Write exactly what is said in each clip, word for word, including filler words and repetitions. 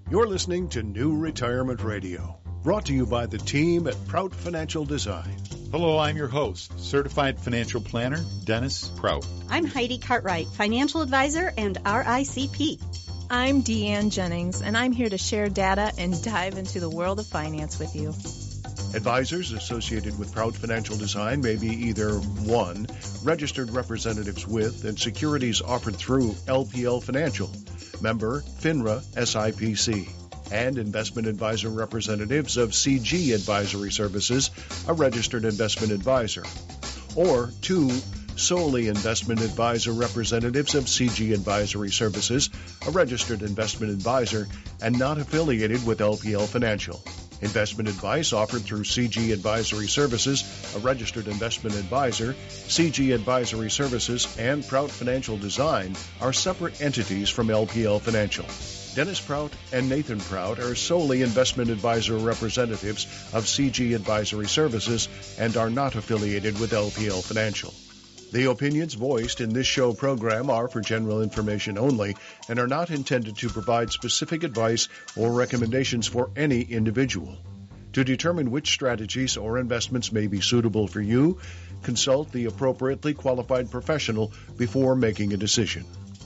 You're listening to New Retirement Radio, brought to you by the team at Prout Financial Design. Hello, I'm your host, Certified Financial Planner, Dennis Prout. I'm Heidi Cartwright, Financial Advisor and R I C P. I'm Deanne Jennings, and I'm here to share data and dive into the world of finance with you. Advisors associated with Prout Financial Design may be either one, registered representatives with and securities offered through L P L Financial, member FINRA S I P C, and investment advisor representatives of C G Advisory Services, a registered investment advisor, or two, solely investment advisor representatives of C G Advisory Services, a registered investment advisor, and not affiliated with L P L Financial. Investment advice offered through C G Advisory Services, a registered investment advisor, C G Advisory Services, and Prout Financial Design are separate entities from L P L Financial. Dennis Prout and Nathan Prout are solely investment advisor representatives of C G Advisory Services and are not affiliated with L P L Financial. The opinions voiced in this show program are for general information only and are not intended to provide specific advice or recommendations for any individual. To determine which strategies or investments may be suitable for you, consult the appropriately qualified professional before making a decision.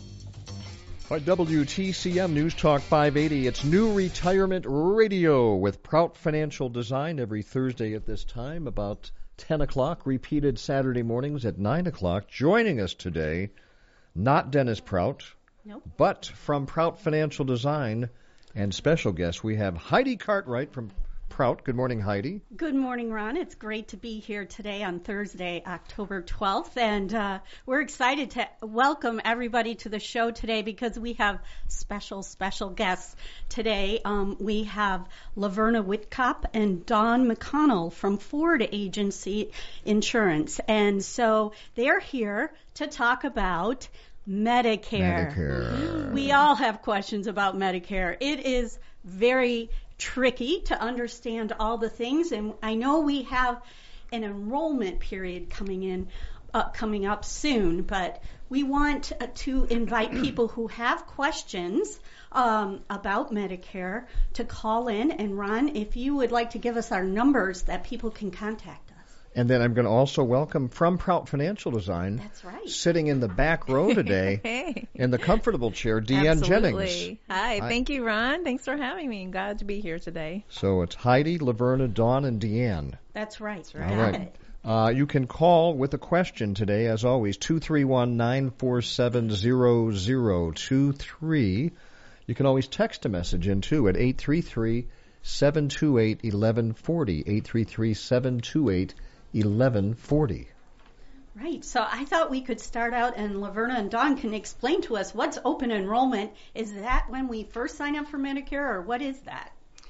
By W T C M News Talk five eighty, it's New Retirement Radio with Prout Financial Design every Thursday at this time, about ten o'clock, repeated Saturday mornings at nine o'clock. Joining us today, not Dennis Prout, Nope. but from Prout Financial Design, and special guest, we have Heidi Cartwright from Prout. Good morning, Heidi. Good morning, Ron. It's great to be here today on Thursday, October twelfth, and uh, we're excited to welcome everybody to the show today because we have special, special guests today. Um, we have Laverna Whitkop and Dawn McConnell from Ford Agency Insurance, and so they're here to talk about Medicare. Medicare. We all have questions about Medicare. It is very tricky to understand all the things, and I know we have an enrollment period coming in, uh, coming up soon, but we want uh, to invite people who have questions um, about Medicare to call in. And Ron, if you would like to give us our numbers that people can contact us. And then I'm going to also welcome from Prout Financial Design, That's right, sitting in the back row today Hey. in the comfortable chair, Deanne Absolutely. Jennings. Hi, Hi. thank you, Ron. Thanks for having me. Glad to be here today. So it's Heidi, Laverna, Dawn, and Deanne. That's right. right. All Got right. it. Uh, you can call with a question today, as always, two three one, nine four seven, zero zero two three. You can always text a message in, too, at eight three three, seven two eight, one one four zero, eight three three, seven two eight, one one four zero. Right. So I thought we could start out, and Laverna and Dawn can explain to us what's open enrollment. Is that when we first sign up for Medicare, or what is that?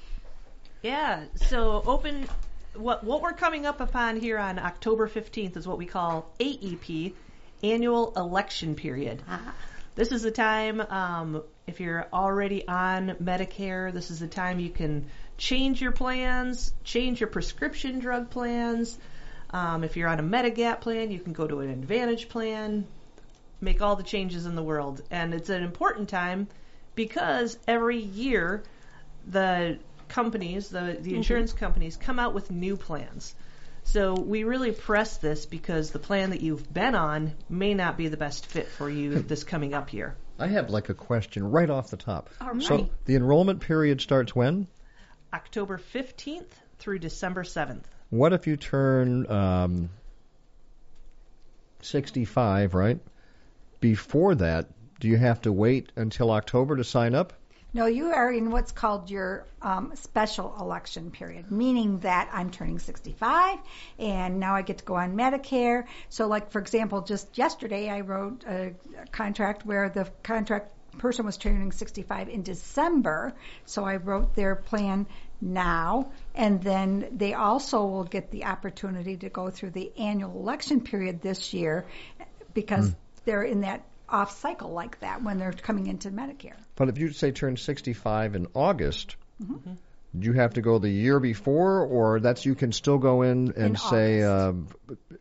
Yeah, so open, what what we're coming up upon here on October fifteenth is what we call A E P, Annual Election Period. Ah. This is the time, um, if you're already on Medicare, this is the time you can change your plans, change your prescription drug plans. Um, if you're on a Medigap plan, you can go to an Advantage plan, make all the changes in the world. And it's an important time because every year the companies, the, the insurance mm-hmm. companies, come out with new plans. So we really press this because the plan that you've been on may not be the best fit for you this coming up year. I have like a question right off the top. All right. So the enrollment period starts when? October fifteenth through December seventh. What if you turn um, sixty-five, right? Before that, do you have to wait until October to sign up? No, you are in what's called your um, special election period, meaning that I'm turning sixty-five and now I get to go on Medicare. So like, for example, just yesterday I wrote a, a contract where the contract person was turning sixty-five in December. So I wrote their plan now, and then they also will get the opportunity to go through the annual election period this year because mm. they're in that off cycle like that when they're coming into Medicare. But if you say turn sixty-five in August, mm-hmm. do you have to go the year before, or that's you can still go in and in say uh,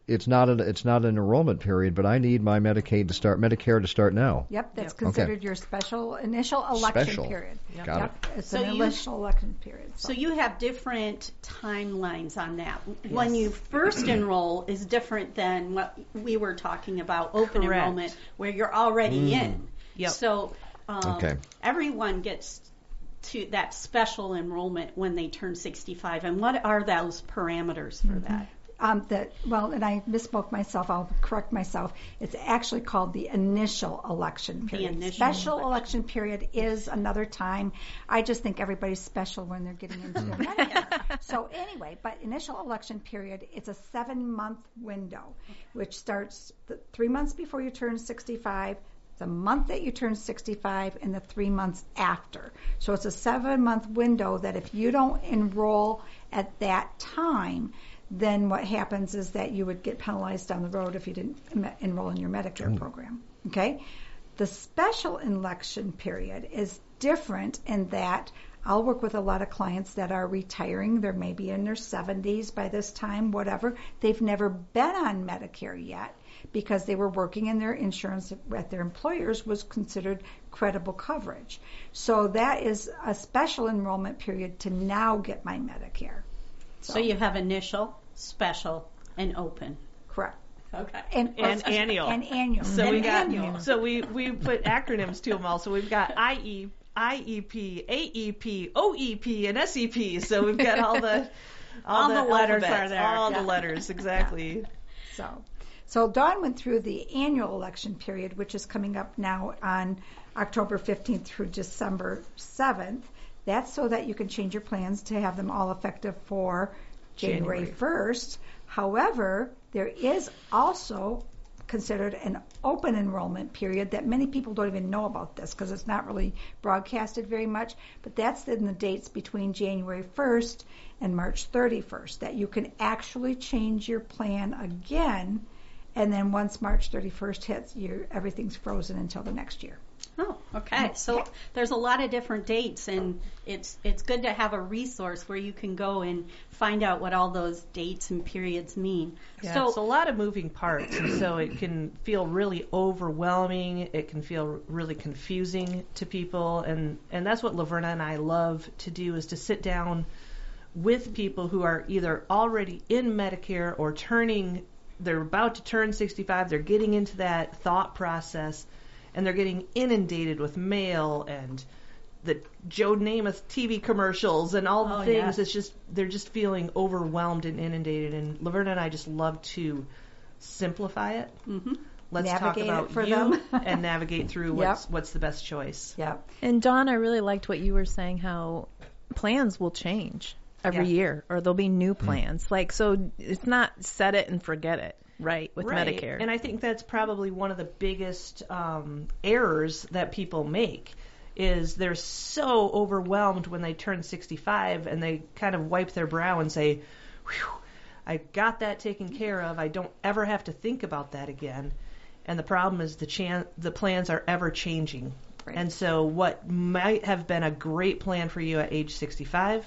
it's not an it's not an enrollment period, but I need my Medicaid to start Medicare to start now. Yep, that's Yep. considered Okay. your special initial election Special. period. Yep. Got Yep, it's So an you- initial election period. So you have different timelines on that. Yes. When you first enroll is different than what we were talking about, open Correct. enrollment, where you're already in. Yep. So um, Okay. everyone gets to that special enrollment when they turn sixty-five. And what are those parameters for that? Um, that well, and I misspoke myself. I'll correct myself. It's actually called the initial election period. initial special election. election period is another time. I just think everybody's special when they're getting into their Medicare. So anyway, but initial election period, it's a seven-month window, which starts the three months before you turn sixty-five, the month that you turn sixty-five, and the three months after. So it's a seven-month window that if you don't enroll at that time, then what happens is that you would get penalized down the road if you didn't em- enroll in your Medicare program. Okay? The special election period is different in that I'll work with a lot of clients that are retiring. They're maybe in their seventies by this time, whatever. They've never been on Medicare yet because they were working and their insurance at their employers was considered credible coverage. So that is a special enrollment period to now get my Medicare. So you have initial, special, and open. Correct. Okay. And annual. And annual. So and we got annual. so we we put acronyms to them all. So we've got I E I E P, A E P, O E P, and S E P. So we've got all the all, All the letters alphabets, are there. All Yeah. the letters, exactly. So, so Dawn went through the annual election period, which is coming up now on October fifteenth through December seventh. That's so that you can change your plans to have them all effective for January January. first. However, there is also considered an open enrollment period that many people don't even know about this because it's not really broadcasted very much, but that's in the dates between January first and March thirty-first that you can actually change your plan again, and then once March thirty-first hits, you everything's frozen until the next year. Oh, okay. So there's a lot of different dates, and it's it's good to have a resource where you can go and find out what all those dates and periods mean. Yeah, so it's a lot of moving parts, and so it can feel really overwhelming. It can feel really confusing to people, and, and that's what Laverna and I love to do is to sit down with people who are either already in Medicare or turning, they're about to turn sixty-five, they're getting into that thought process, and they're getting inundated with mail and the Joe Namath T V commercials and all the Oh, things. yes. It's just they're just feeling overwhelmed and inundated. And Laverna and I just love to simplify it. Mhm. Let's Navigate talk it about for you them. and navigate through Yep. what's what's the best choice. Yep. And Dawn, I really liked what you were saying, how plans will change every Yeah. year, or there'll be new plans. Like, so it's not set it and forget it, right, with Right. Medicare. And I think that's probably one of the biggest um, errors that people make is they're so overwhelmed when they turn sixty-five and they kind of wipe their brow and say, whew, I got that taken care of. I don't ever have to think about that again. And the problem is the chan- the plans are ever changing. Right. And so what might have been a great plan for you at age sixty-five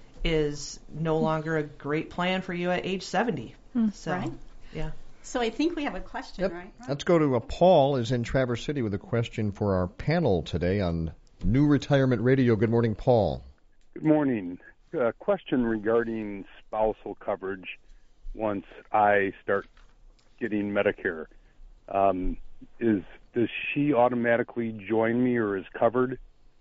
is no longer a great plan for you at age seventy. So, Right. yeah. So I think we have a question, Yep. right? Let's go to uh, Paul is in Traverse City with a question for our panel today on New Retirement Radio. Good morning, Paul. Good morning. A question regarding spousal coverage once I start getting Medicare. Um, is does she automatically join me or is covered?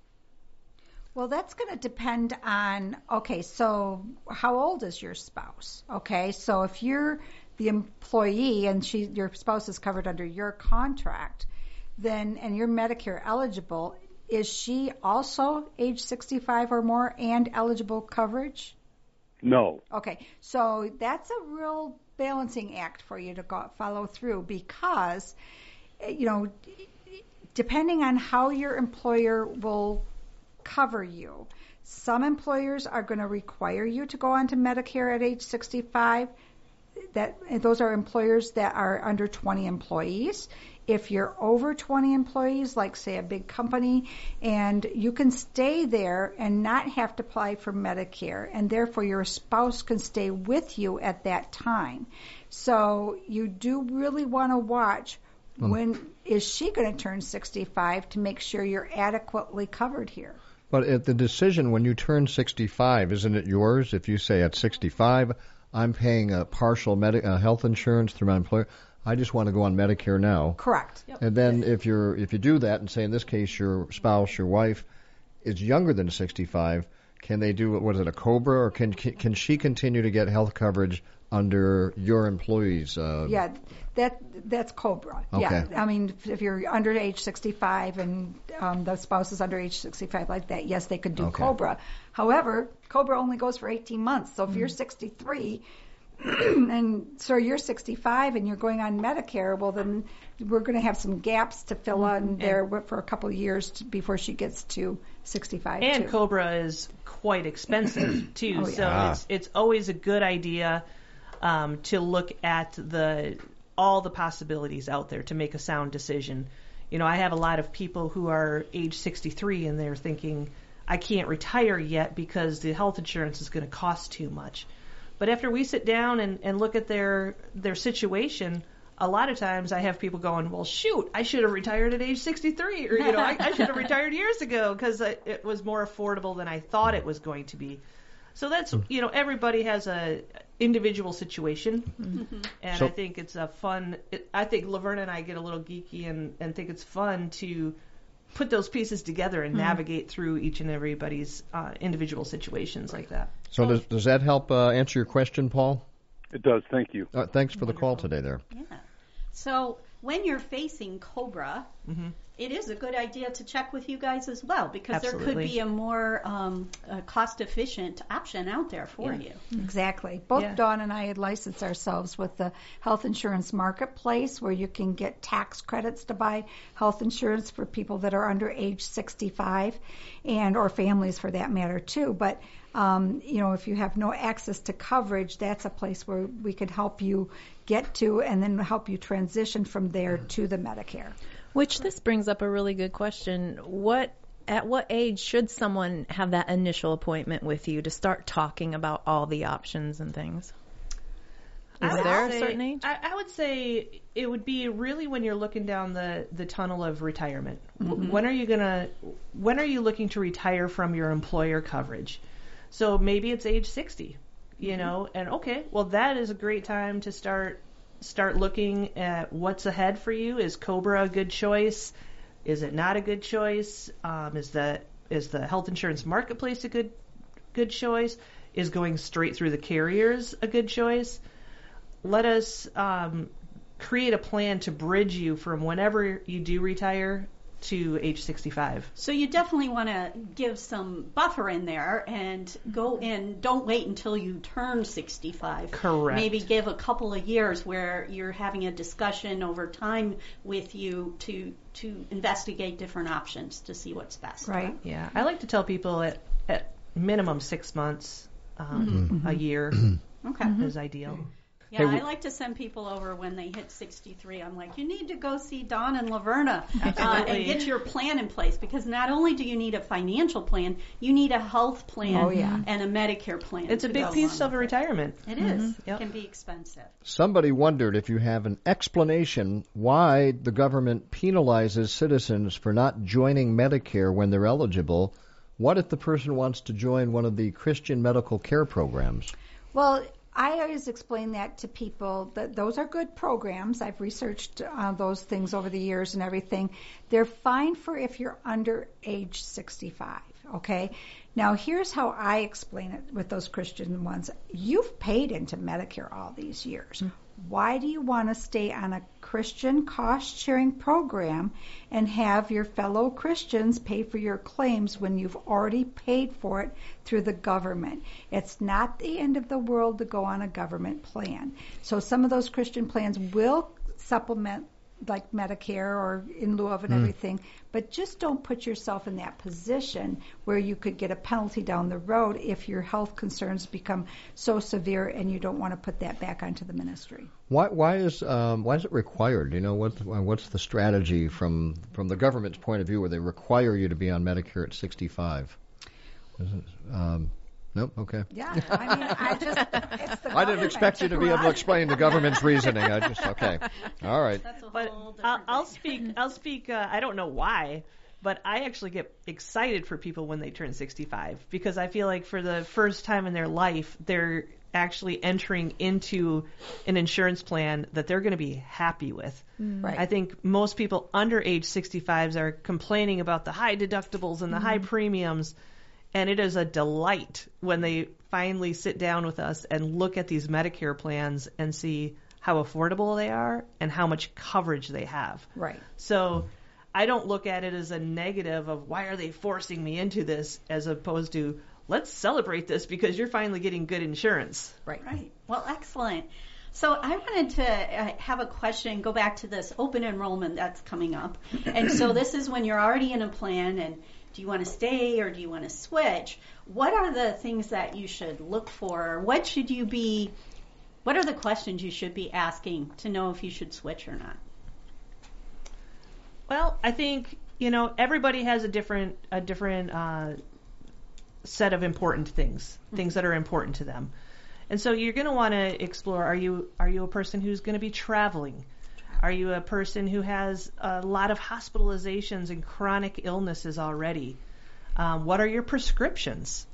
Well, that's going to depend on, okay, so how old is your spouse? Okay, so if you're the employee and she, your spouse is covered under your contract, then, and you're Medicare eligible, is she also age sixty-five or more and eligible coverage? No. Okay, so that's a real balancing act for you to go, follow through because, eh, you know, depending on how your employer will cover you. Some employers are going to require you to go on to Medicare at age sixty-five. That and those are employers that are under twenty employees. If you're over twenty employees, like say a big company, and you can stay there and not have to apply for Medicare, and therefore your spouse can stay with you at that time. So you do really want to watch when is she going to turn sixty-five to make sure you're adequately covered here. But at the decision when you turn sixty-five, isn't it yours? If you say at sixty-five, I'm paying a partial med- uh, health insurance through my employer, I just want to go on Medicare now. Correct. Yep. And then if you're if you do that, and say in this case your spouse, your wife, is younger than sixty-five, can they do what is it, a COBRA, or can can she continue to get health coverage under your employees? Uh, Yeah, that that's COBRA. Okay. Yeah, I mean, if, if you're under age sixty-five and um, the spouse is under age sixty-five like that, yes, they could do Okay. COBRA. However, COBRA only goes for eighteen months. So if you're sixty-three and so you're sixty-five and you're going on Medicare, well, then we're going to have some gaps to fill in there for a couple of years to, before she gets to sixty-five. And too. COBRA is quite expensive too, Oh, yeah. so Ah. it's it's always a good idea um, to look at the all the possibilities out there to make a sound decision. You know, I have a lot of people who are age sixty-three and they're thinking, I can't retire yet because the health insurance is going to cost too much. But after we sit down and, and look at their their situation, a lot of times I have people going, well, shoot, I should have retired at age sixty-three, or, you know, I, I should have retired years ago because it was more affordable than I thought it was going to be. So that's, you know, everybody has a individual situation, Mm-hmm. and So- I think it's a fun, it, I think Laverna and I get a little geeky and, and think it's fun to put those pieces together and navigate through each and everybody's uh, individual situations like that. So does does that help uh, answer your question, Paul? It does. Thank you. Uh, thanks for the call today there. Yeah. So when you're facing COBRA, it is a good idea to check with you guys as well, because there Absolutely. could be a more um, uh, cost-efficient option out there for Yeah. you. Exactly. Both Yeah. Dawn and I had licensed ourselves with the health insurance marketplace, where you can get tax credits to buy health insurance for people that are under age sixty-five, and or families for that matter too. But um, you know, if you have no access to coverage, that's a place where we could help you get to, and then help you transition from there to the Medicare. Which this brings up a really good question. What at what age should someone have that initial appointment with you to start talking about all the options and things? I Is would there a say- certain age? I, I would say it would be really when you're looking down the, the tunnel of retirement. W When are you gonna? When are you looking to retire from your employer coverage? So maybe it's age sixty, you know, and okay, well that is a great time to start start looking at what's ahead for you. Is COBRA a good choice? Is it not a good choice? Um, is the is the health insurance marketplace a good good choice? Is going straight through the carriers a good choice? Let us um, create a plan to bridge you from whenever you do retire to age sixty-five. So you definitely want to give some buffer in there and go in. Don't wait until you turn sixty-five. Correct. Maybe give a couple of years where you're having a discussion over time with you to to investigate different options to see what's best. Right. Yeah, I like to tell people at, at minimum six months, um, a year Okay. is ideal. Yeah, Hey, we- I like to send people over when they hit sixty-three. I'm like, you need to go see Dawn and Laverna uh, Absolutely. and get your plan in place, because not only do you need a financial plan, you need a health plan Oh, yeah. and a Medicare plan. It's a to big go piece along of a with retirement. it. It is. Yep. It can be expensive. Somebody wondered if you have an explanation why the government penalizes citizens for not joining Medicare when they're eligible. What if the person wants to join one of the Christian medical care programs? Well, I always explain that to people, that those are good programs. I've researched uh, those things over the years and everything. They're fine for if you're under age sixty-five, okay? Now, here's how I explain it with those Christian ones. You've paid into Medicare all these years. Why do you want to stay on a Christian cost-sharing program and have your fellow Christians pay for your claims when you've already paid for it through the government? It's not the end of the world to go on a government plan. So some of those Christian plans will supplement like Medicare or in lieu of and Mm. everything, but just don't put yourself in that position where you could get a penalty down the road if your health concerns become so severe and you don't want to put that back onto the ministry. Why, why is um, why is it required? You know, what what's the strategy from from the government's point of view where they require you to be on Medicare at sixty-five? Is it, um, nope. Okay. Yeah, I mean, I just it's the I didn't expect you to be able to explain the government's reasoning. I just okay. All right. That's a But whole I'll, different I'll thing. speak. I'll speak. Uh, I don't know why, but I actually get excited for people when they turn sixty-five because I feel like for the first time in their life, they're actually entering into an insurance plan that they're going to be happy with. Right. I think most people under age sixty-five are complaining about the high deductibles and the high premiums, and it is a delight when they finally sit down with us and look at these Medicare plans and see how affordable they are and how much coverage they have. Right. So I don't look at it as a negative of why are they forcing me into this as opposed to let's celebrate this because you're finally getting good insurance. Right. Right. Well, excellent. So I wanted to uh, have a question, go back to this open enrollment that's coming up. And so this is when you're already in a plan and do you want to stay or do you want to switch? What are the things that you should look for? What should you be, what are the questions you should be asking to know if you should switch or not? Well, I think, you know, everybody has a different a different uh, set of important things, things that are important to them. And so you're going to want to explore, are you are you a person who's going to be traveling? Are you a person who has a lot of hospitalizations and chronic illnesses already? Um, what are your prescriptions?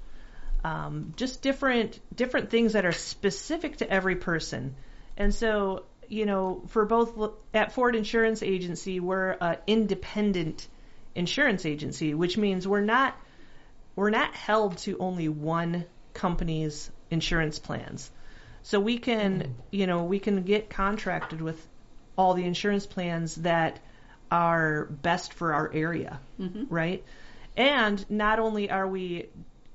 Um, just different different things that are specific to every person. And so, you know, for both at Ford Insurance Agency, we're an independent insurance agency, which means we're not we're not held to only one company's insurance plans. So we can, you know, we can get contracted with all the insurance plans that are best for our area, Mm-hmm. right? And not only are we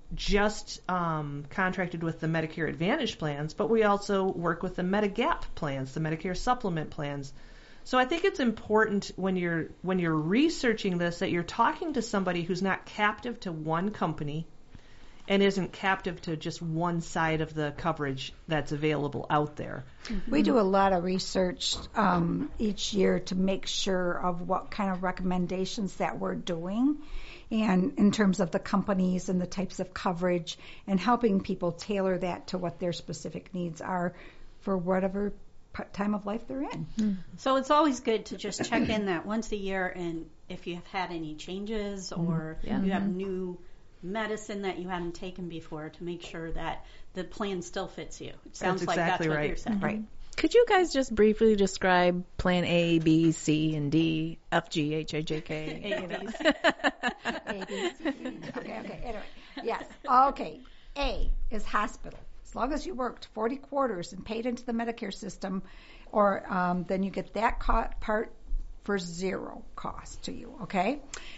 just um, contracted with the Medicare Advantage plans, but we also work with the Medigap plans, the Medicare Supplement plans. So I think it's important when you're when you're researching this that you're talking to somebody who's not captive to one company and isn't captive to just one side of the coverage that's available out there. We do a lot of research um, each year to make sure of what kind of recommendations that we're doing, and in terms of the companies and the types of coverage, and helping people tailor that to what their specific needs are for whatever p- time of life they're in. So it's always good to just check in that once a year, and if you have had any changes or Yeah. you have new medicine that you hadn't taken before, to make sure that the plan still fits you. It sounds That's like exactly that's what right. you're saying. Right. Could you guys just briefly describe plan A, B, C, and D, F, G, H, I, J, K? A, you know? B, C. A, B, C, D. Okay, okay. Anyway, yes. Okay. A is hospital. As long as you worked forty quarters and paid into the Medicare system, or um, then you get that co- part for zero cost to you. Okay.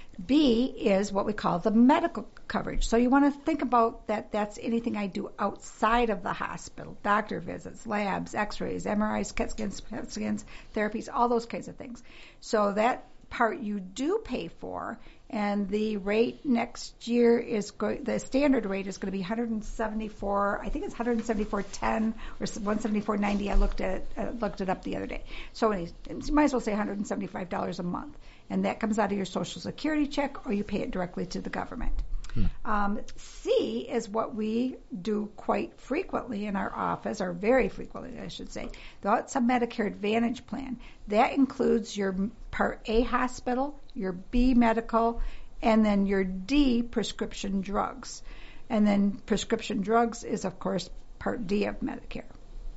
B is what we call the medical coverage. So you want to think about that. That's anything I do outside of the hospital: doctor visits, labs, X-rays, M R Is, C A T scans, P E T scans, therapies, all those kinds of things. So that part you do pay for, and the rate next year is going. The standard rate is going to be one hundred seventy-four. I think it's one hundred seventy-four ten or one hundred seventy-four ninety. I looked at it, uh, looked it up the other day. So anyways, you might as well say one hundred seventy-five dollars a month, and that comes out of your Social Security check, or you pay it directly to the government. Um, C is what we do quite frequently in our office, or very frequently, I should say. That's a Medicare Advantage plan. That includes your Part A hospital, your B medical, and then your D prescription drugs. And then prescription drugs is, of course, Part D of Medicare.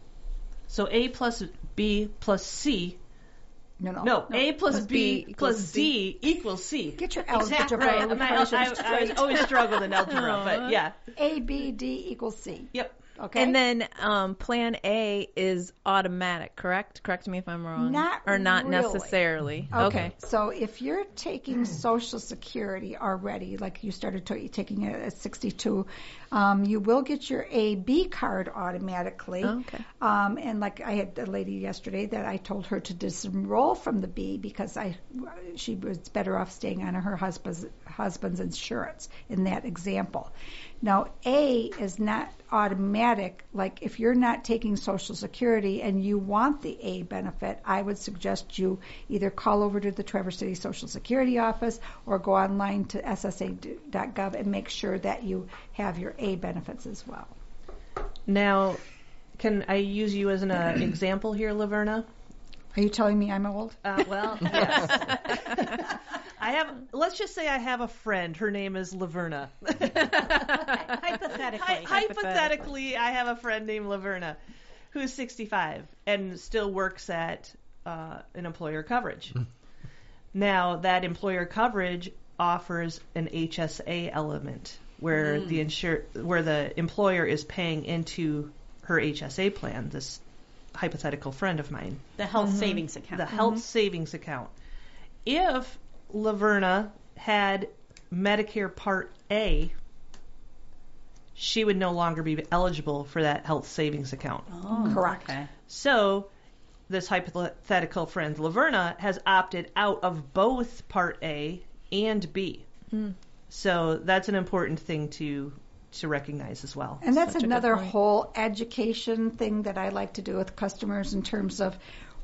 So A plus B plus C. No, no. No, A plus, Plus B, B plus equals D equals C. Get your Exactly. algebra Right. My, I, equations I, I straight. always struggled in algebra, but yeah. A, B, D equals C. Yep. Okay. And then um, Plan A is automatic, correct? Correct me if I'm wrong. Not or not really. necessarily. Okay. Okay. So if you're taking Social Security already, like you started to, taking it at sixty-two, um, you will get your A B card automatically. Okay. Um, and like I had a lady yesterday that I told her to disenroll from the B because I she was better off staying on her husband's husband's insurance in that example. Now, A is not automatic. Like if you're not taking Social Security and you want the A benefit, I would suggest you either call over to the Traverse City Social Security office or go online to S S A dot gov and make sure that you have your A benefits as well. Now, can I use you as an uh, example here, Laverna? Are you telling me I'm old? Uh, well, yes. I have. Let's just say I have a friend. Her name is Laverna. Hypothetically. Hy- hypothetically, I have a friend named Laverna who's sixty-five and still works at uh, an employer coverage. Now, that employer coverage offers an H S A element where mm. the insure where the employer is paying into her H S A plan. This hypothetical friend of mine, the health mm-hmm. savings account. The mm-hmm. health savings account. If Laverna had Medicare Part A, she would no longer be eligible for that health savings account. Oh, correct. Okay. So this hypothetical friend, Laverna, has opted out of both Part A and B. Mm. So that's an important thing to to recognize as well. And that's Such another whole education thing that I like to do with customers in terms of,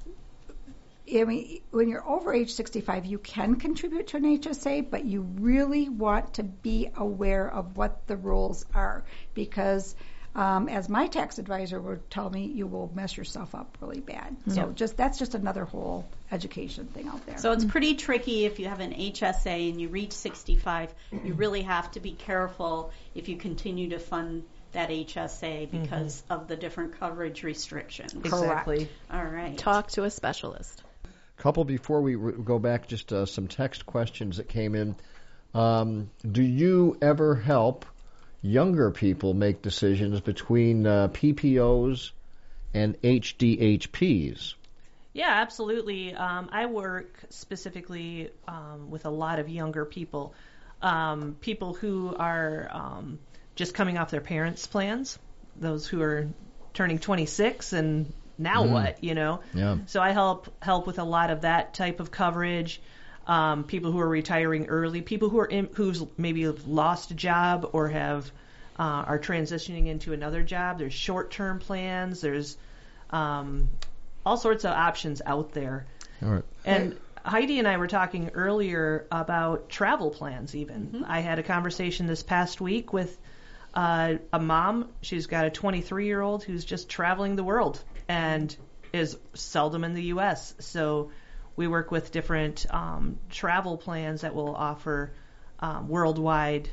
I mean, when you're over age sixty-five, you can contribute to an H S A, but you really want to be aware of what the rules are because, um, as my tax advisor would tell me, you will mess yourself up really bad. So Yep. just that's just another whole education thing out there. So it's pretty tricky if you have an H S A and you reach sixty-five. You really have to be careful if you continue to fund that H S A because mm-hmm. of the different coverage restrictions. Exactly. All right. Talk to a specialist. Couple before we re- go back, just uh, some text questions that came in. Um, do you ever help younger people make decisions between uh, P P Os and H D H Ps? Yeah, absolutely. Um, I work specifically um, with a lot of younger people, um, people who are um, just coming off their parents' plans, those who are turning twenty-six and now mm. what, you know? Yeah. So I help help with a lot of that type of coverage. Um, people who are retiring early, people who are in, who's maybe have lost a job or have uh, are transitioning into another job. There's short-term plans. There's um, all sorts of options out there. All right. And Heidi and I were talking earlier about travel plans even. Mm-hmm. I had a conversation this past week with uh, a mom. She's got a twenty-three-year-old who's just traveling the world and is seldom in the U S. So we work with different um, travel plans that will offer um, worldwide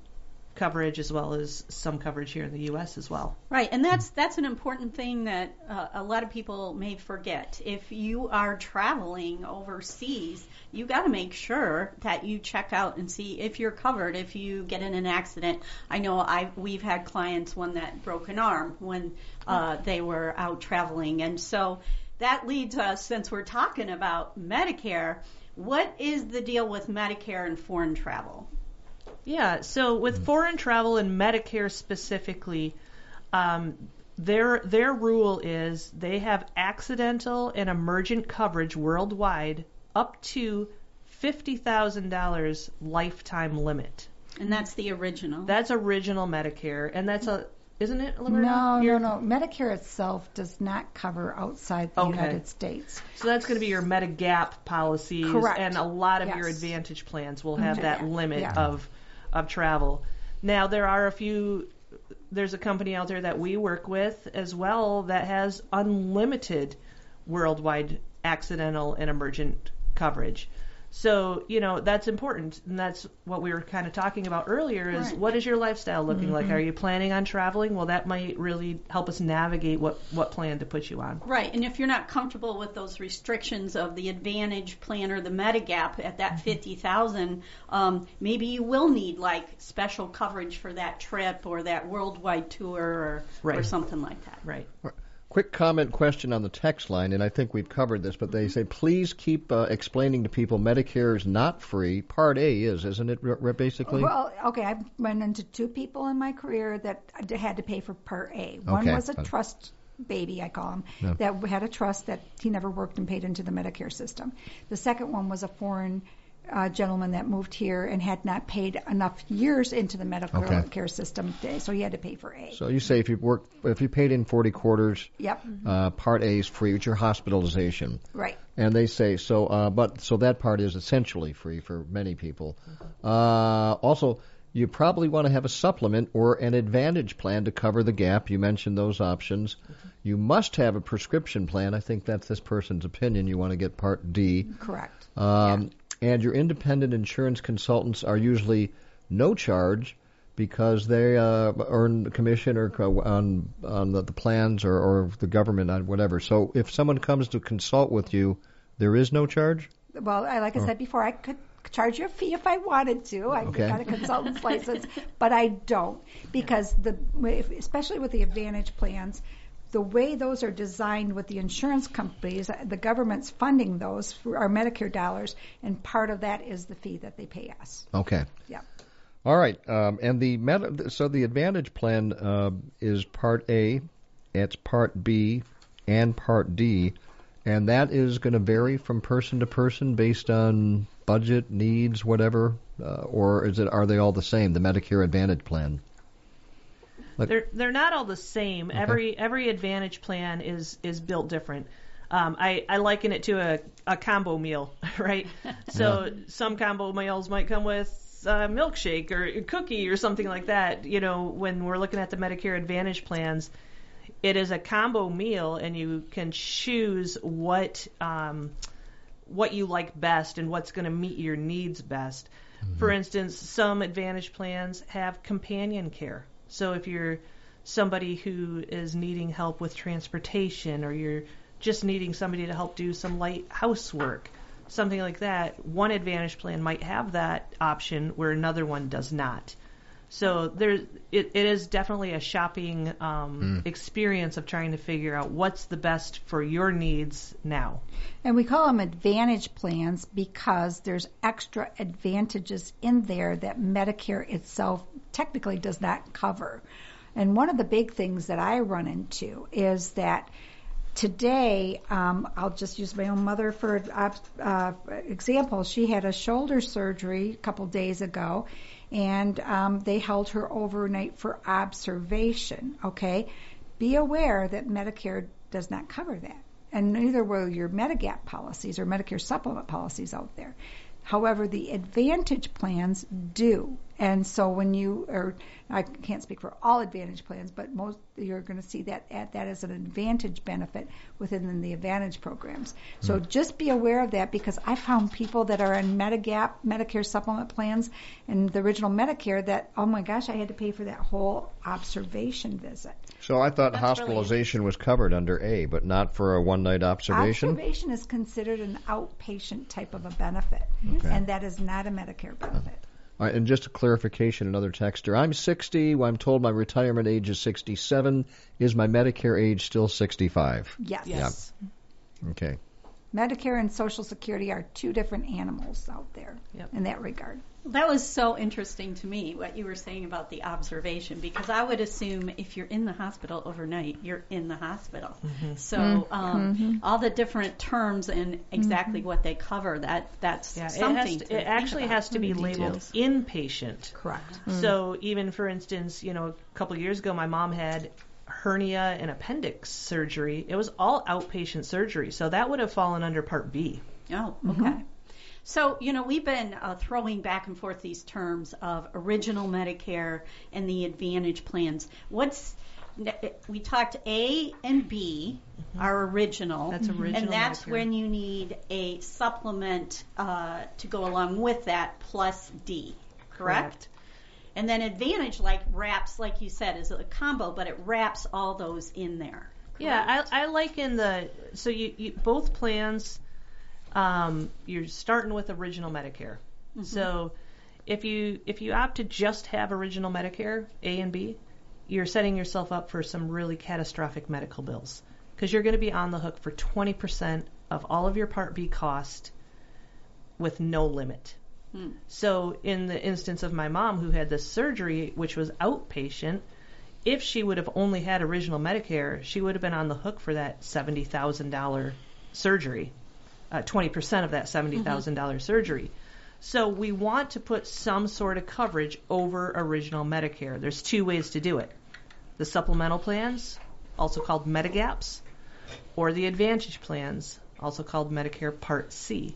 coverage as well as some coverage here in the U S as well. Right, and that's that's an important thing that uh, a lot of people may forget. If you are traveling overseas, you got to make sure that you check out and see if you're covered if you get in an accident. I know I we've had clients, one that broke an arm when uh, they were out traveling, and so that leads us, since we're talking about Medicare, what is the deal with Medicare and foreign travel? Yeah, so with foreign travel and Medicare specifically, um, their their rule is they have accidental and emergent coverage worldwide up to fifty thousand dollars lifetime limit. And that's the original. That's original Medicare, and that's a isn't it, Laverna? No, Your, no, no. Medicare itself does not cover outside the Okay. United States. So that's going to be your Medigap policies, Correct. and a lot of Yes. your Advantage plans will have Okay. that limit Yeah. of of travel. Now there are a few. There's a company out there that we work with as well that has unlimited worldwide accidental and emergent coverage. So, you know, that's important. And that's what we were kind of talking about earlier is Right. what is your lifestyle looking Mm-hmm. like? Are you planning on traveling? Well, that might really help us navigate what, what plan to put you on. Right, and if you're not comfortable with those restrictions of the Advantage plan or the Medigap at that fifty thousand, um, maybe you will need like special coverage for that trip or that worldwide tour or, or Right. something like that. Right. Quick comment question on the text line, and I think we've covered this, but they say please keep uh, explaining to people Medicare is not free. Part A is, isn't it, r- r- basically? Well, okay, I've run into two people in my career that had to pay for Part A. One Okay. was a trust baby, I call him, Yeah. that had a trust that he never worked and paid into the Medicare system. The second one was a foreign uh, gentleman that moved here and had not paid enough years into the medical Okay. care system, so he had to pay for A. So you say if you work, if you paid in forty quarters, Yep, uh, Part A is free, which your hospitalization. right. And they say so, uh, but so that part is essentially free for many people. Uh, also, you probably want to have a supplement or an Advantage plan to cover the gap. You mentioned those options. You must have a prescription plan. I think that's this person's opinion. You want to get Part D. Correct. Um, And your independent insurance consultants are usually no charge because they uh, earn commission or co- on on the, the plans or, or the government on whatever. So if someone comes to consult with you, there is no charge? Well, I, like I said before, I could charge you a fee if I wanted to. I Okay. got a consultant's license, but I don't because the especially with the Advantage plans, the way those are designed with the insurance companies, the government's funding those for our Medicare dollars, and part of that is the fee that they pay us. Okay. Yeah. All right. Um, and the med- so the Advantage plan uh, is Part A, it's Part B, and Part D, and that is going to vary from person to person based on budget, needs, whatever, uh, or is it are they all the same? The Medicare Advantage plan. Like- They're they're not all the same. Every every Advantage plan is is built different. Um, I, I liken it to a, a combo meal, right? So some combo meals might come with a milkshake or a cookie or something like that. You know, when we're looking at the Medicare Advantage plans, it is a combo meal, and you can choose what um, what you like best and what's going to meet your needs best. For instance, some Advantage plans have companion care. So if you're somebody who is needing help with transportation or you're just needing somebody to help do some light housework, something like that, one Advantage plan might have that option where another one does not. So there, it, it is definitely a shopping um, experience of trying to figure out what's the best for your needs now. And we call them Advantage plans because there's extra advantages in there that Medicare itself technically does not cover. And one of the big things that I run into is that today, um, I'll just use my own mother for uh, example. She had a shoulder surgery a couple days ago, and um, they held her overnight for observation. Okay, be aware that Medicare does not cover that, and neither will your Medigap policies or Medicare supplement policies out there. However, the Advantage plans do. And so when you, or I can't speak for all Advantage plans, but most you're going to see that at that as an Advantage benefit within the Advantage programs. So just be aware of that because I found people that are in Medigap, Medicare supplement plans, and the original Medicare that, oh my gosh, I had to pay for that whole observation visit. So I thought That's hospitalization was covered under A, but not for a one-night observation? Observation is considered an outpatient type of a benefit, and that is not a Medicare benefit. All right, and just a clarification, another texter. I'm sixty. Well, I'm told my retirement age is sixty-seven. Is my Medicare age still sixty-five? Yes. Yes. Okay. Medicare and Social Security are two different animals out there Yep. in that regard. That was so interesting to me, what you were saying about the observation, because I would assume if you're in the hospital overnight, you're in the hospital. So um, all the different terms and exactly what they cover, that that's Yeah, it, something has to, to it think actually about. has to be labeled inpatient. Correct. So even for instance, you know, a couple of years ago, my mom had hernia and appendix surgery. It was all outpatient surgery, so that would have fallen under Part B. Oh, okay. So, you know, we've been uh, throwing back and forth these terms of original Medicare and the Advantage plans. What's we talked A and B are original. That's original And that's Medicare. when you need a supplement uh, to go along with that plus D, correct? Correct. And then Advantage like wraps, like you said, is a combo, but it wraps all those in there. Yeah, correct? I, I like in the so you, you both plans. Um, you're starting with original Medicare. Mm-hmm. So if you if you opt to just have original Medicare A and B, you're setting yourself up for some really catastrophic medical bills because you're going to be on the hook for twenty percent of all of your Part B cost with no limit. Hmm. So in the instance of my mom who had this surgery, which was outpatient, if she would have only had original Medicare, she would have been on the hook for that seventy thousand dollars surgery, uh, twenty percent of that seventy thousand dollars mm-hmm. surgery. So we want to put some sort of coverage over original Medicare. There's two ways to do it. The supplemental plans, also called Medigaps, or the Advantage plans, also called Medicare Part C.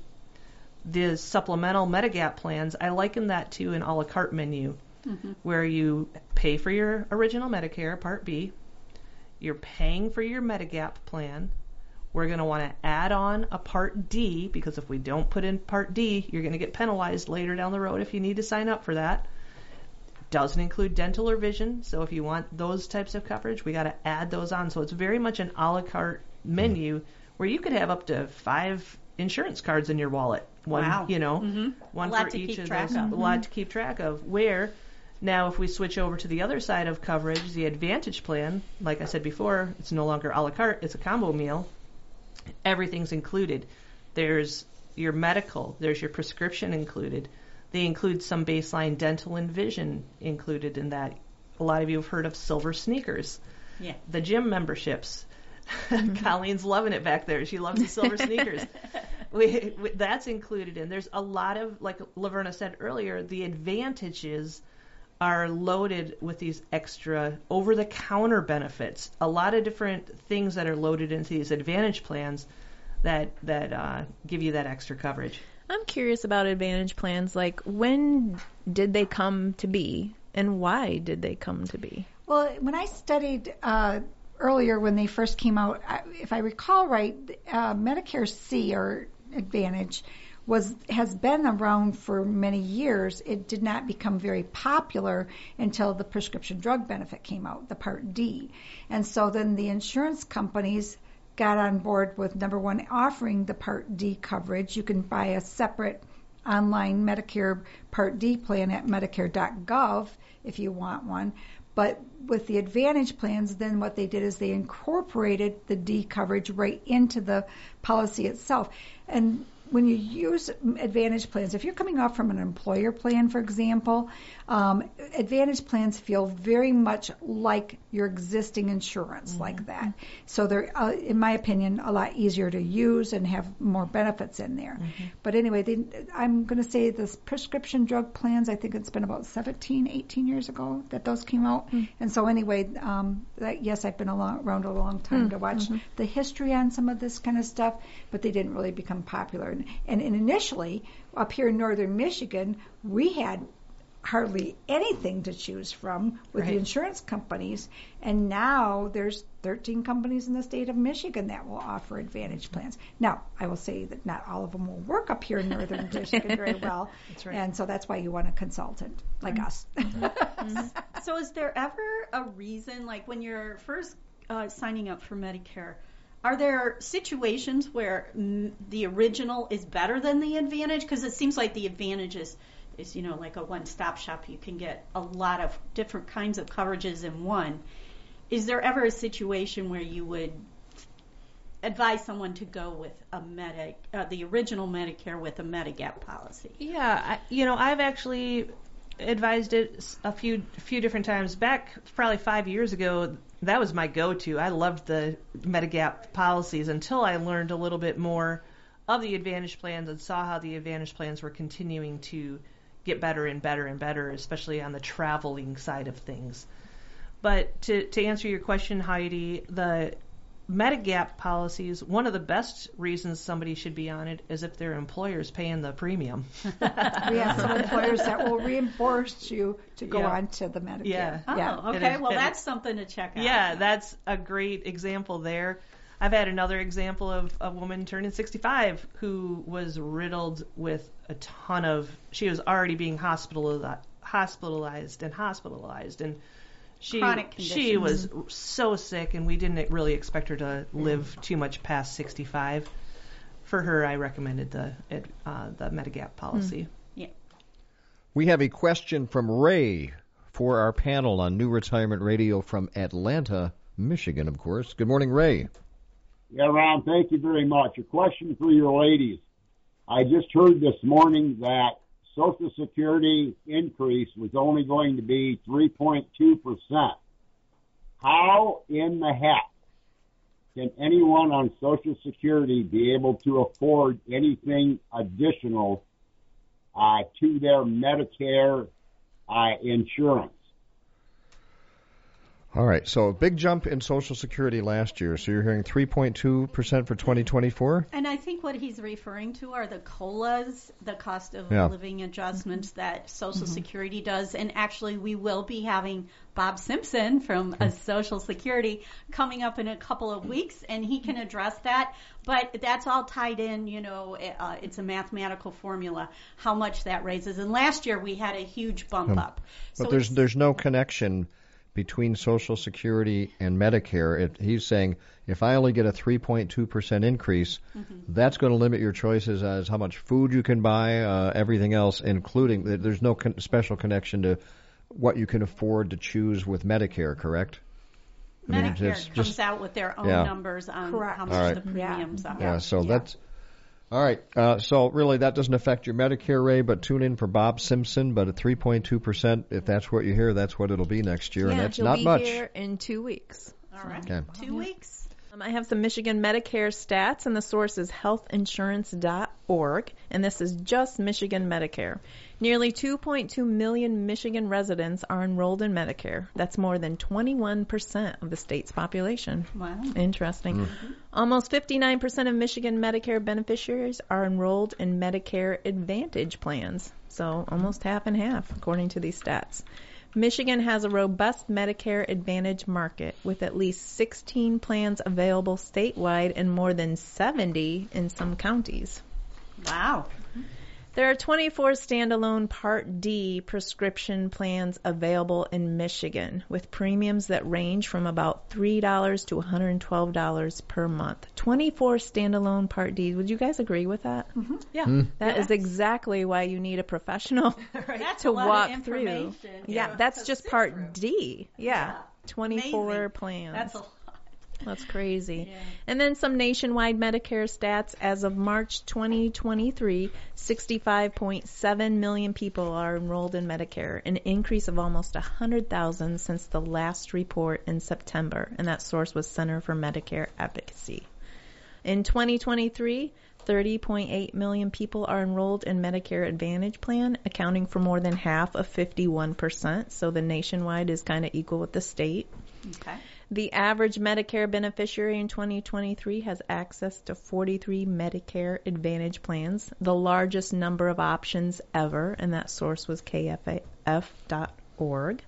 The supplemental Medigap plans, I liken that to an a la carte menu, mm-hmm. where you pay for your original Medicare, Part B, you're paying for your Medigap plan. We're going to want to add on a Part D, because if we don't put in Part D, you're going to get penalized later down the road if you need to sign up for that. Doesn't include dental or vision, so if you want those types of coverage, we got to add those on. So it's very much an a la carte menu where you could have up to five insurance cards in your wallet. One, wow. you know, mm-hmm. one a lot for to each keep of track those. of. A lot to keep track of. Where now, if we switch over to the other side of coverage, the Advantage plan, like I said before, it's no longer a la carte; it's a combo meal. Everything's included. There's your medical. There's your prescription included. They include some baseline dental and vision included in that. A lot of you have heard of Silver Sneakers. Yeah. The gym memberships. Colleen's loving it back there. She loves the Silver Sneakers. We, we, that's included in. There's a lot of, like Laverna said earlier, the advantages are loaded with these extra over-the-counter benefits. A lot of different things that are loaded into these Advantage plans that that uh, give you that extra coverage. I'm curious about Advantage plans. Like, when did they come to be, and why did they come to be? Well, when I studied uh, earlier when they first came out, I, if I recall right, uh, Medicare C or Advantage was has been around for many years. It did not become very popular until the prescription drug benefit came out, the Part D. And so then the insurance companies got on board with, number one, offering the Part D coverage. You can buy a separate online Medicare Part D plan at medicare dot gov if you want one. But with the Advantage plans, then what they did is they incorporated the D coverage right into the policy itself. And when you use Advantage plans, if you're coming off from an employer plan, for example, um, Advantage plans feel very much like your existing insurance, mm-hmm. like that. So they're, uh, in my opinion, a lot easier to use and have more benefits in there. Mm-hmm. But anyway, they, I'm going to say the prescription drug plans, I think it's been about seventeen, eighteen years ago that those came out. Mm-hmm. And so anyway, um, that, yes, I've been a long, around a long time mm-hmm. to watch mm-hmm. the history on some of this kind of stuff, but they didn't really become popular. And, and, and initially, up here in northern Michigan, we had hardly anything to choose from with right. the insurance companies, and now there's thirteen companies in the state of Michigan that will offer Advantage plans. Now, I will say that not all of them will work up here in northern Michigan very well, that's right. and so that's why you want a consultant like mm-hmm. us. Mm-hmm. So is there ever a reason, like when you're first uh, signing up for Medicare, are there situations where mm, the original is better than the Advantage? Because it seems like the Advantage is is, you know, like a one-stop shop. You can get a lot of different kinds of coverages in one. Is there ever a situation where you would advise someone to go with a Medi, uh, the original Medicare with a Medigap policy? Yeah, I, you know, I've actually advised it a few few different times. Back probably five years ago, that was my go-to. I loved the Medigap policies until I learned a little bit more of the Advantage plans and saw how the Advantage plans were continuing to get better and better and better, especially on the traveling side of things. But to, to answer your question, Heidi, the Medigap policies, one of the best reasons somebody should be on it is if their employer's paying the premium. We have some employers that will reimburse you to go Yeah. on to the Medicare. Yeah. Oh, Yeah. okay. It is- well, it that's is- something to check out. Yeah, that's a great example there. I've had another example of a woman turning sixty-five who was riddled with a ton of, she was already being hospitalized, hospitalized and hospitalized. And she, Chronic she was conditions. so sick, and we didn't really expect her to live too much past sixty-five. For her, I recommended the uh, the Medigap policy. Yeah. We have a question from Ray for our panel on New Retirement Radio from Atlanta, Michigan, of course. Good morning, Ray. Yeah, Ron, thank you very much. A question for your ladies. I just heard this morning that Social Security increase was only going to be three point two percent. How in the heck can anyone on Social Security be able to afford anything additional uh, to their Medicare uh, insurance? All right, so a big jump in Social Security last year. So you're hearing three point two percent for twenty twenty-four? And I think what he's referring to are the COLAs, the cost of Yeah. living adjustments that Social Security does. And actually, we will be having Bob Simpson from uh, Social Security coming up in a couple of weeks, and he can address that. But that's all tied in, you know, uh, it's a mathematical formula, how much that raises. And last year, we had a huge bump up. But So there's it's- there's no connection between Social Security and Medicare. It, he's saying if I only get a three point two percent increase, that's going to limit your choices as how much food you can buy, uh, everything else, including there's no con- special connection to what you can afford to choose with Medicare, correct? I mean, Medicare it's comes just- out with their own Yeah. numbers on Correct. how much All right. the premiums are. Yeah, so Yeah. that's all right. Uh, so really, that doesn't affect your Medicare, Ray. But tune in for Bob Simpson. But at three point two percent, if that's what you hear, that's what it'll be next year, yeah, and that's he'll not be much. here in two weeks. All right. Okay. Two weeks. Um, I have some Michigan Medicare stats, and the source is health insurance dot org, and this is just Michigan Medicare. Nearly two point two million Michigan residents are enrolled in Medicare. That's more than twenty-one percent of the state's population. Wow. Interesting. Almost fifty-nine percent of Michigan Medicare beneficiaries are enrolled in Medicare Advantage plans, so almost half and half, according to these stats. Michigan has a robust Medicare Advantage market with at least sixteen plans available statewide and more than seventy in some counties. Wow. There are twenty-four standalone Part D prescription plans available in Michigan with premiums that range from about three dollars to one hundred twelve dollars per month. twenty-four standalone Part D. Would you guys agree with that? Mm-hmm. Yeah. That is exactly why you need a professional That's to a lot walk of through. information. Yeah, that's just Part D. Yeah. twenty-four Amazing. plans. That's a lot. That's crazy. Yeah. And then some nationwide Medicare stats. As of March twenty twenty-three, sixty-five point seven million people are enrolled in Medicare, an increase of almost one hundred thousand since the last report in September. And that source was Center for Medicare Advocacy. In twenty twenty-three, thirty point eight million people are enrolled in Medicare Advantage plan, accounting for more than half of fifty-one percent. So the nationwide is kind of equal with the state. Okay. The average Medicare beneficiary in twenty twenty-three has access to forty-three Medicare Advantage plans, the largest number of options ever, and that source was K F A F dot org.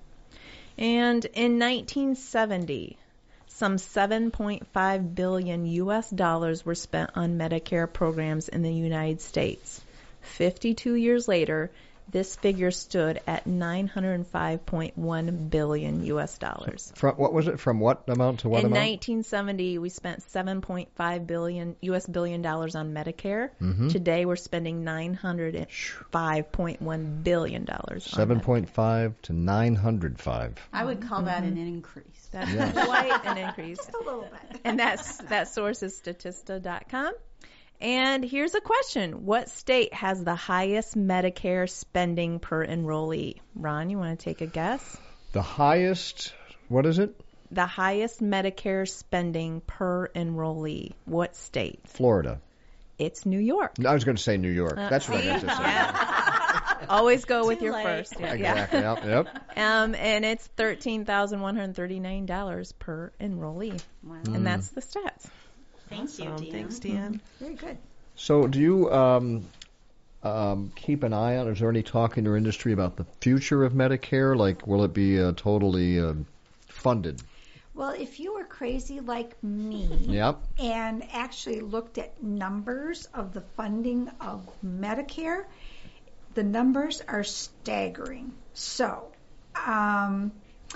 And in nineteen seventy, some seven point five billion U S dollars were spent on Medicare programs in the United States. fifty-two years later, this figure stood at nine hundred five point one billion U S dollars. From, what was it? From what amount to what In amount? nineteen seventy, we spent seven point five billion U S billion dollars on Medicare. Mhm. Today, we're spending nine hundred five point one billion dollars. Seven point five to nine hundred five. I would call that an increase. That's Yes. quite an increase. Just a little bit. And that's that source is Statista dot com. And here's a question. What state has the highest Medicare spending per enrollee? Ron, you want to take a guess? The highest. What is it? The highest Medicare spending per enrollee. What state? Florida. It's New York. I was going to say New York. That's what I meant to say. Always go with Too your late. first. Yeah. Exactly. Yep. yep. Um, and it's thirteen thousand one hundred thirty-nine dollars per enrollee. Wow. And that's the stats. Thank you, Awesome. Deanne. Thanks, Deanne. Very good. So, do you um, um, keep an eye on? Is there any talk in your industry about the future of Medicare? Like, will it be uh, totally uh, funded? Well, if you were crazy like me Yep. and actually looked at numbers of the funding of Medicare, the numbers are staggering. So, um,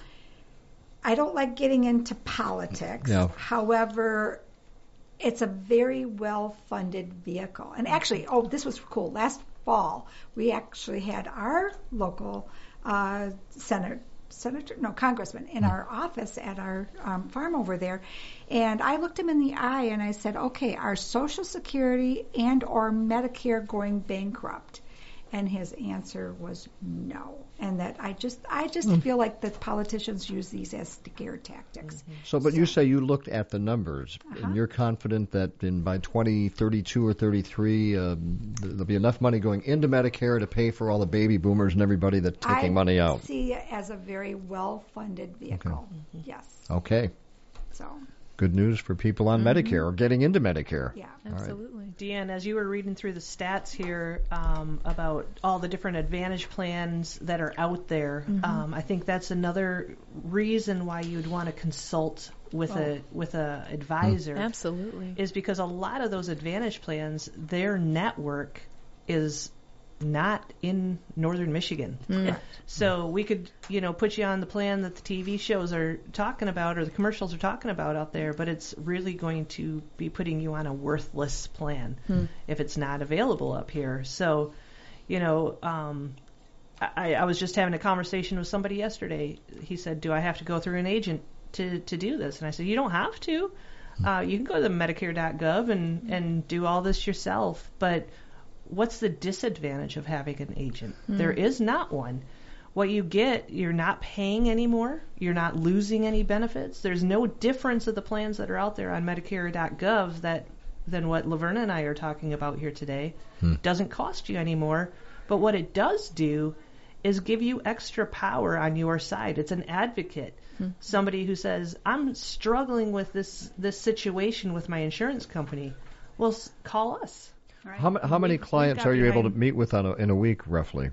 I don't like getting into politics. Yeah. However, it's a very well-funded vehicle. And actually, oh, this was cool. Last fall, we actually had our local uh, senator, senator, no, congressman in our office at our um, farm over there. And I looked him in the eye and I said, okay, are Social Security and or Medicare going bankrupt? And his answer was no. And that I just I just feel like the politicians use these as scare tactics. So, but you say you looked at the numbers, and you're confident that in by twenty thirty-two or thirty-three, uh, there'll be enough money going into Medicare to pay for all the baby boomers and everybody that's taking I money out. see it as a very well-funded vehicle. Yes. Okay. So, Good news for people on Medicare or getting into Medicare. yeah. Absolutely. Deanne, as you were reading through the stats here um, about all the different Advantage plans that are out there, um, I think that's another reason why you'd want to consult with a with a advisor. Absolutely. Is because a lot of those Advantage plans, their network is not in northern Michigan. So we could, you know, put you on the plan that the T V shows are talking about or the commercials are talking about out there, but it's really going to be putting you on a worthless plan if it's not available up here. So, you know, um, I, I was just having a conversation with somebody yesterday. He said, do I have to go through an agent to, to do this? And I said, you don't have to. Uh, you can go to the Medicare dot gov and, and do all this yourself, but what's the disadvantage of having an agent? Mm. There is not one. What you get, you're not paying anymore. You're not losing any benefits. There's no difference of the plans that are out there on Medicare dot gov that than what Laverna and I are talking about here today. Hmm. Doesn't cost you anymore. But what it does do is give you extra power on your side. It's an advocate. Hmm. Somebody who says, I'm struggling with this, this situation with my insurance company. Well, call us. Right. How, how many We've- we've clients got are you able to behind- meet with on a, in a week, roughly?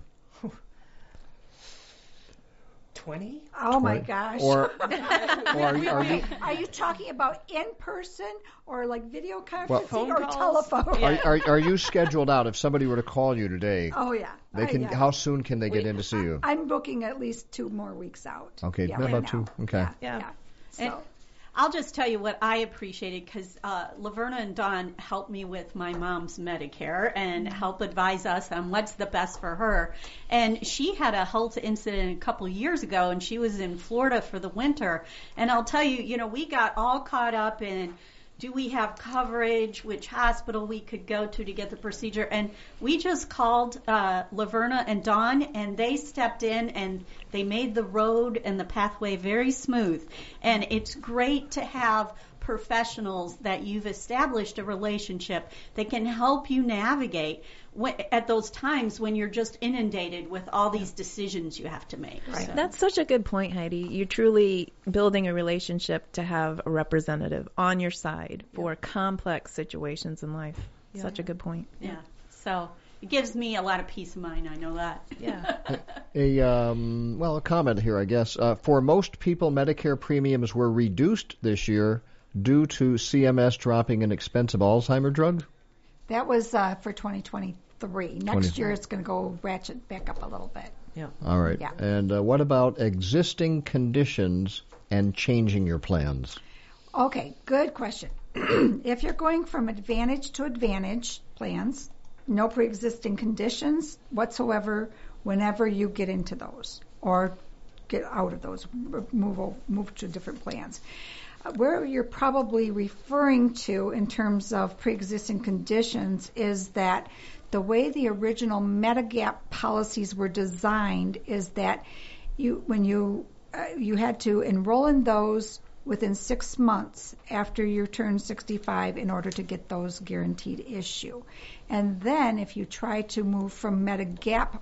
twenty? Oh my Twenty. gosh. Or, or are, you, are you Are you talking about in person or like video conferencing Well- Phone or calls? telephone? Yeah. are, are, are you scheduled out? If somebody were to call you today, Oh yeah. they Oh, can. yeah. How soon can they get We- in to see you? I'm booking at least two more weeks out. Okay, yeah, about right two. now. Okay. Yeah. Yeah. yeah. And So, I'll just tell you what I appreciated because uh, Laverna and Dawn helped me with my mom's Medicare and help advise us on what's the best for her. And she had a health incident a couple of years ago, and she was in Florida for the winter. And I'll tell you, you know, we got all caught up in do we have coverage, which hospital we could go to to get the procedure. And we just called uh, Laverna and Dawn, and they stepped in and they made the road and the pathway very smooth. And it's great to have professionals that you've established a relationship that can help you navigate wh- at those times when you're just inundated with all these decisions you have to make. Right. So- That's such a good point, Heidi. You're truly building a relationship to have a representative on your side for complex situations in life. Such a good point. yeah. So it gives me a lot of peace of mind. I know that. Yeah. A um, well, a comment here, I guess. Uh, for most people, Medicare premiums were reduced this year due to C M S dropping an expensive Alzheimer drug. that was uh, for twenty twenty-three. Next twenty year it's going to go ratchet back up a little bit. Yeah. All right. Yeah. And uh, what about existing conditions and changing your plans? Okay, good question. If you're going from Advantage to Advantage plans, no pre-existing conditions whatsoever whenever you get into those or get out of those, move o- move to different plans. Uh, Where you're probably referring to in terms of pre-existing conditions is that the way the original Medigap policies were designed is that you when you uh, you had to enroll in those within six months after you turn sixty-five in order to get those guaranteed issue. And then if you try to move from Medigap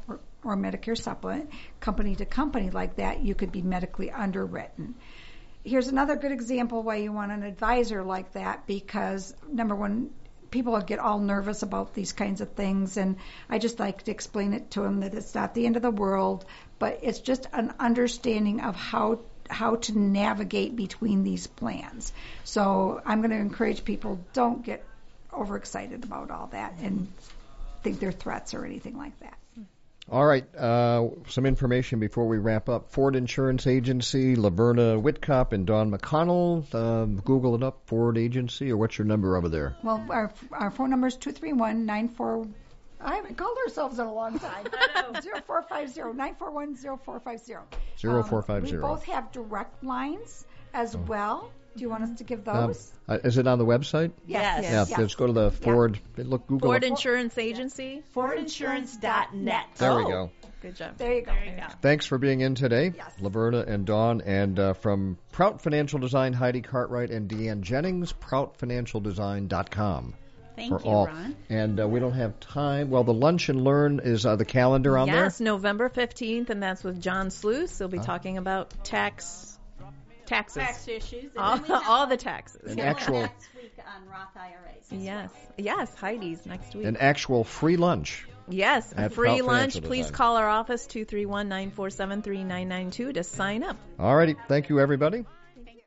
or Medicare Supplement, company to company like that, you could be medically underwritten. Here's another good example why you want an advisor like that, because number one, people get all nervous about these kinds of things, and I just like to explain it to them that it's not the end of the world, but it's just an understanding of how how to navigate between these plans. So I'm going to encourage people, don't get overexcited about all that and think they're threats or anything like that. All right, uh, some information before we wrap up. Ford Insurance Agency, Laverna Whitcop and Dawn McConnell. Uh, Google it up, Ford Agency, or what's your number over there? Well, our our phone number is two three one, nine four. I haven't called ourselves in a long time. zero four five zero, nine four one, zero four five zero. zero four five zero. Um, we both have direct lines as well. Do you want us to give Um, those? uh, is it on the website? Yes. Yeah, yes. just go to the Ford, look, Google Ford it. Insurance Agency. Ford Insurance dot net. There Oh. we go. Good job. There you go. There you go. Thanks for being in today, Yes. Laverna and Dawn. And uh, from Prout Financial Design, Heidi Cartwright and Deanne Jennings, prout financial design dot com. Thank for you, all. Ron. And uh, we don't have time. Well, the Lunch and Learn is uh, the calendar on Yes, there? November fifteenth, and that's with John Sluice. He'll be talking about tax taxes. Tax issues. And All, then we have all the one- taxes. An we have one actual- next week on Roth I R As. as Yes. well. Yes, Heidi's next week. An actual free lunch. Yes, a At free Prout lunch. Financial Please Design. call our office, two three one, nine four seven, three nine nine two, to sign up. All righty. Thank you, everybody.